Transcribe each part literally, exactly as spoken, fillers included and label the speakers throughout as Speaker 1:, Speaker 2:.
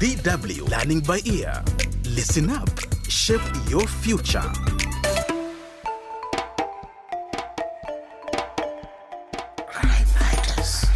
Speaker 1: V W Learning by Ear. Listen up. Shape your future. Crime Fighters.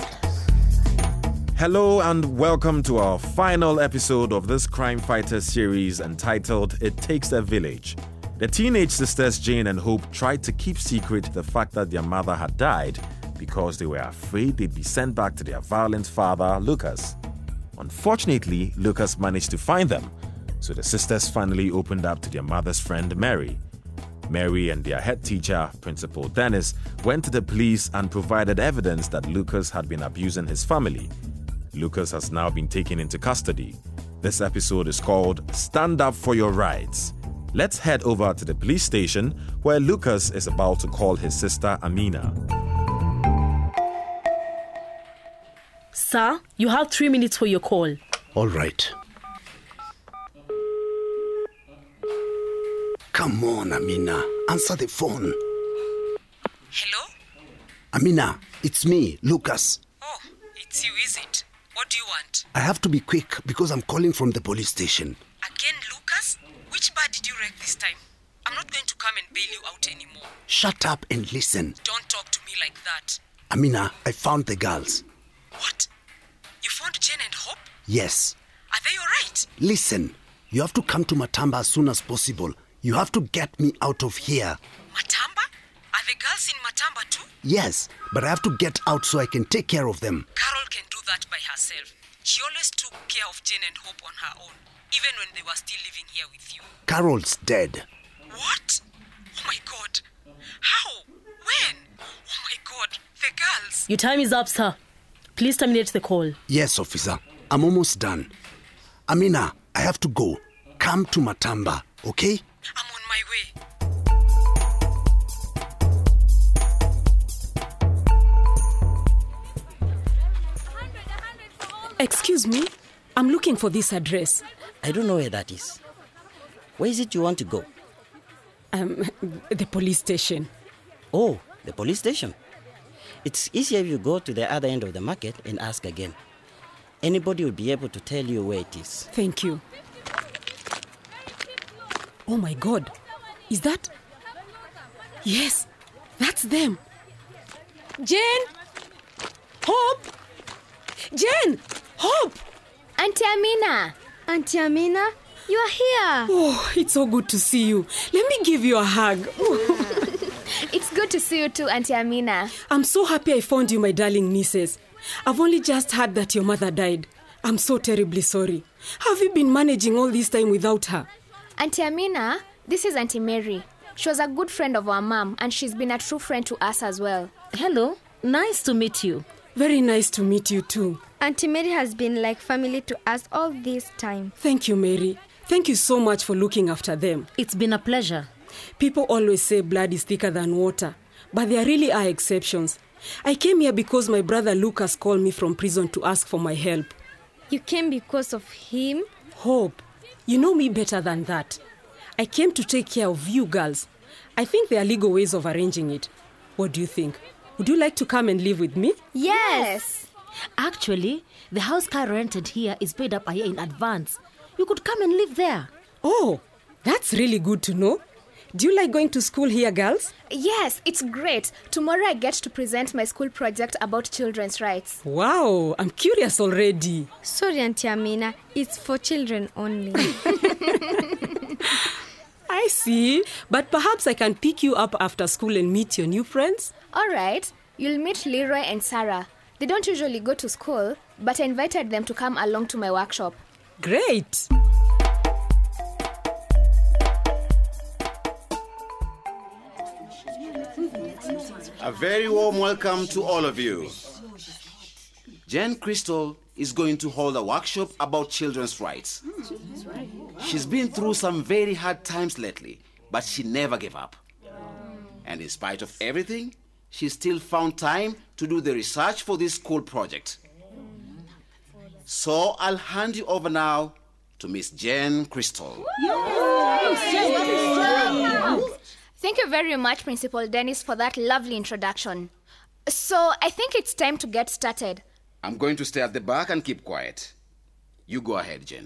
Speaker 2: Hello and welcome to our final episode of this Crime Fighters series entitled It Takes a Village. The teenage sisters Jane and Hope tried to keep secret the fact that their mother had died because they were afraid they'd be sent back to their violent father, Lucas. Unfortunately, Lucas managed to find them, so the sisters finally opened up to their mother's friend, Mary. Mary and their head teacher, Principal Dennis, went to the police and provided evidence that Lucas had been abusing his family. Lucas has now been taken into custody. This episode is called Stand Up for Your Rights. Let's head over to the police station where Lucas is about to call his sister Amina.
Speaker 3: Sir, you have three minutes for your call.
Speaker 4: All right. Come on, Amina. Answer the phone.
Speaker 5: Hello?
Speaker 4: Amina, it's me, Lucas.
Speaker 5: Oh, it's you, is it? What do you want?
Speaker 4: I have to be quick because I'm calling from the police station.
Speaker 5: Again, Lucas? Which bar did you wreck this time? I'm not going to come and bail you out anymore.
Speaker 4: Shut up and listen.
Speaker 5: Don't talk to me like that.
Speaker 4: Amina, I found the girls.
Speaker 5: What? You found Jane and Hope?
Speaker 4: Yes.
Speaker 5: Are they alright?
Speaker 4: Listen, you have to come to Matamba as soon as possible. You have to get me out of here.
Speaker 5: Matamba? Are the girls in Matamba too?
Speaker 4: Yes, but I have to get out so I can take care of them.
Speaker 5: Carol can do that by herself. She always took care of Jane and Hope on her own, even when they were still living here with you.
Speaker 4: Carol's dead.
Speaker 5: What? Oh my God. How? When? Oh my God. The girls.
Speaker 3: Your time is up, sir. Please terminate the call.
Speaker 4: Yes, officer. I'm almost done. Amina, I have to go. Come to Matamba, okay?
Speaker 5: I'm on my way.
Speaker 6: Excuse me, I'm looking for this address.
Speaker 7: I don't know where that is. Where is it you want to go?
Speaker 6: Um, the police station.
Speaker 7: Oh, the police station. It's easier if you go to the other end of the market and ask again. Anybody will be able to tell you where it is.
Speaker 6: Thank you. Oh my God, is that? Yes, that's them. Jane! Hope! Jane! Hope!
Speaker 8: Auntie Amina! Auntie Amina, you are here.
Speaker 6: Oh, it's so good to see you. Let me give you a hug.
Speaker 8: It's good to see you too, Auntie Amina.
Speaker 6: I'm so happy I found you, my darling nieces. I've only just heard that your mother died. I'm so terribly sorry. How have you been managing all this time without her?
Speaker 8: Auntie Amina, this is Auntie Mary. She was a good friend of our mom, and she's been a true friend to us as well.
Speaker 3: Hello, nice to meet you.
Speaker 6: Very nice to meet you too.
Speaker 9: Auntie Mary has been like family to us all this time.
Speaker 6: Thank you, Mary. Thank you so much for looking after them.
Speaker 3: It's been a pleasure.
Speaker 6: People always say blood is thicker than water, but there really are exceptions. I came here because my brother Lucas called me from prison to ask for my help.
Speaker 9: You came because of him?
Speaker 6: Hope, you know me better than that. I came to take care of you girls. I think there are legal ways of arranging it. What do you think? Would you like to come and live with me?
Speaker 8: Yes!
Speaker 3: Actually, the house car rented here is paid up a year in advance. You could come and live there.
Speaker 6: Oh, that's really good to know. Do you like going to school here, girls?
Speaker 8: Yes, it's great. Tomorrow I get to present my school project about children's rights.
Speaker 6: Wow, I'm curious already.
Speaker 9: Sorry, Auntie Amina, it's for children only.
Speaker 6: I see. But perhaps I can pick you up after school and meet your new friends?
Speaker 8: All right. You'll meet Leroy and Sarah. They don't usually go to school, but I invited them to come along to my workshop.
Speaker 6: Great.
Speaker 10: A very warm welcome to all of you. Jane Crystal is going to hold a workshop about children's rights. She's been through some very hard times lately, but she never gave up. And in spite of everything, she still found time to do the research for this school project. So I'll hand you over now to Miss Jane Crystal.
Speaker 8: Thank you very much, Principal Dennis, for that lovely introduction. So I think it's time to get started.
Speaker 10: I'm going to stay at the back and keep quiet. You go ahead, Jen.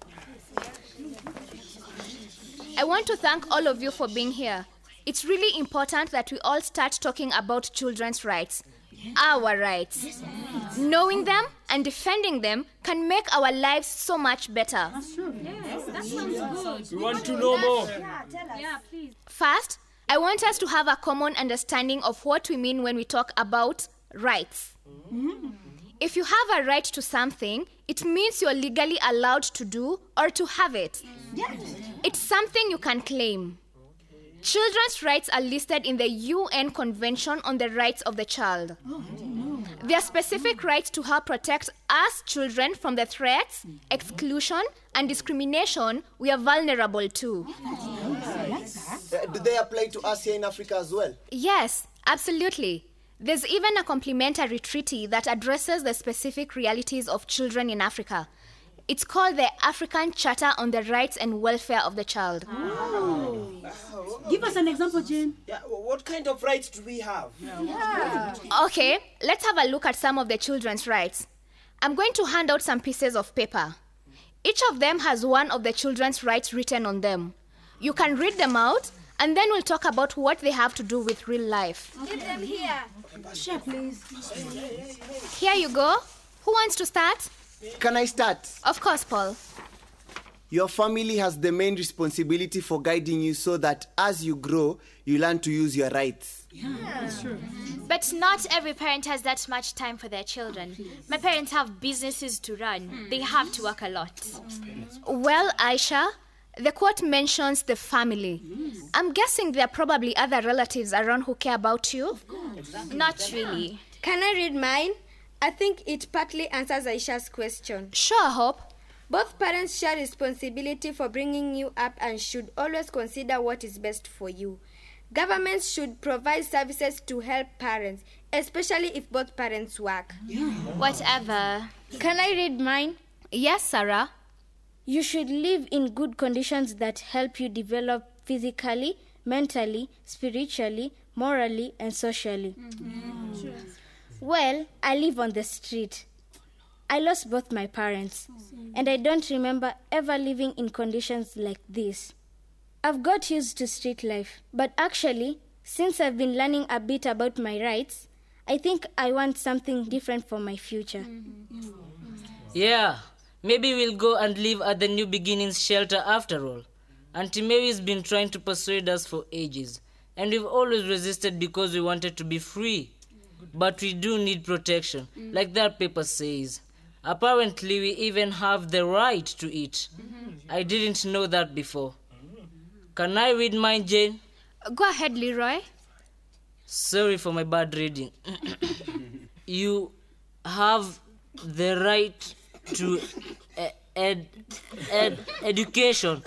Speaker 8: I want to thank all of you for being here. It's really important that we all start talking about children's rights. Our rights. Knowing them and defending them can make our lives so much better.
Speaker 11: That's true. Yes, that sounds good. We want to know more.
Speaker 8: Yeah, tell us. Yeah, please. First, I want us to have a common understanding of what we mean when we talk about rights. Mm-hmm. If you have a right to something, it means you're legally allowed to do or to have it. Yes. It's something you can claim. Children's rights are listed in the U N Convention on the Rights of the Child. Oh, I didn't know. There are specific rights to help protect us children from the threats, exclusion, and discrimination we are vulnerable to.
Speaker 12: Uh, do they apply to us here in Africa as well?
Speaker 8: Yes, absolutely. There's even a complementary treaty that addresses the specific realities of children in Africa. It's called the African Charter on the Rights and Welfare of the Child.
Speaker 11: Oh. Give us an example, Jane.
Speaker 12: Yeah, what kind of rights do we have?
Speaker 8: Yeah. Okay, let's have a look at some of the children's rights. I'm going to hand out some pieces of paper. Each of them has one of the children's rights written on them. You can read them out, and then we'll talk about what they have to do with real life.
Speaker 9: Give them here.
Speaker 11: Share, please.
Speaker 8: Here you go. Who wants to start?
Speaker 12: Can I start?
Speaker 8: Of course, Paul.
Speaker 12: Your family has the main responsibility for guiding you so that as you grow, you learn to use your rights.
Speaker 13: Yeah, that's true. But not every parent has that much time for their children. My parents have businesses to run. They have to work a lot.
Speaker 8: Well, Aisha, the quote mentions the family. I'm guessing there are probably other relatives around who care about you.
Speaker 13: Not really.
Speaker 9: Can I read mine? I think it partly answers Aisha's question.
Speaker 8: Sure, Hope.
Speaker 9: Both parents share responsibility for bringing you up and should always consider what is best for you. Governments should provide services to help parents, especially if both parents work.
Speaker 13: Yeah. Whatever.
Speaker 9: Can I read mine?
Speaker 8: Yes, Sarah.
Speaker 9: You should live in good conditions that help you develop physically, mentally, spiritually, morally, and socially. Mm-hmm. Sure. Well, I live on the street. I lost both my parents, and I don't remember ever living in conditions like this. I've got used to street life, but actually, since I've been learning a bit about my rights, I think I want something different for my future.
Speaker 14: Yeah, maybe we'll go and live at the New Beginnings shelter after all. Auntie Mary's been trying to persuade us for ages, and we've always resisted because we wanted to be free. But we do need protection, mm. like that paper says. Apparently, we even have the right to eat. Mm-hmm. I didn't know that before. Can I read mine, Jane?
Speaker 8: Go ahead, Leroy.
Speaker 14: Sorry for my bad reading. You have the right to ed, ed, education.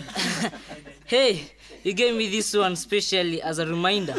Speaker 14: Hey, you gave me this one specially as a reminder.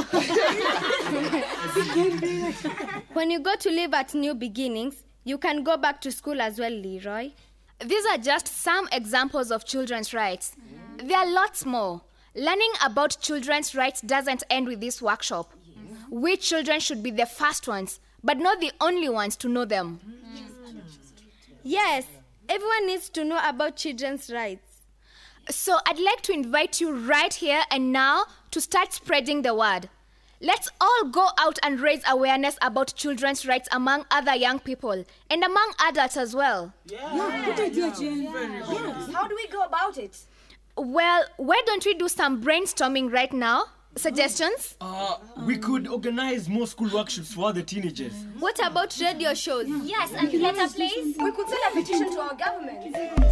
Speaker 9: When you go to live at New Beginnings, you can go back to school as well, Leroy.
Speaker 8: These are just some examples of children's rights. There are lots more. Learning about children's rights doesn't end with this workshop. We children should be the first ones, but not the only ones to know them.
Speaker 9: Yes, everyone needs to know about children's rights.
Speaker 8: So I'd like to invite you right here and now to start spreading the word. Let's all go out and raise awareness about children's rights among other young people and among adults as well.
Speaker 11: Yeah, yeah. Good idea, Jen. Yeah.
Speaker 15: Yeah. How do we go about it?
Speaker 8: Well, why don't we do some brainstorming right now? Suggestions?
Speaker 16: Uh, we could organize more school workshops for the teenagers.
Speaker 9: What about radio shows?
Speaker 13: Yes, and letter plays?
Speaker 15: We could send a petition to our government.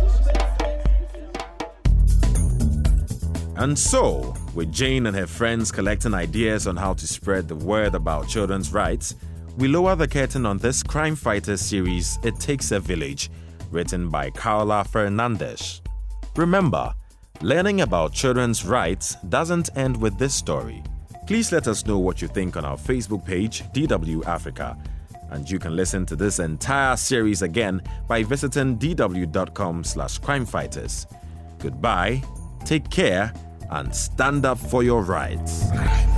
Speaker 2: And so, with Jane and her friends collecting ideas on how to spread the word about children's rights, we lower the curtain on this Crime Fighters series, It Takes a Village, written by Carla Fernandez. Remember, learning about children's rights doesn't end with this story. Please let us know what you think on our Facebook page, D W Africa. And you can listen to this entire series again by visiting dw.com slash crimefighters. Goodbye, take care, and stand up for your rights.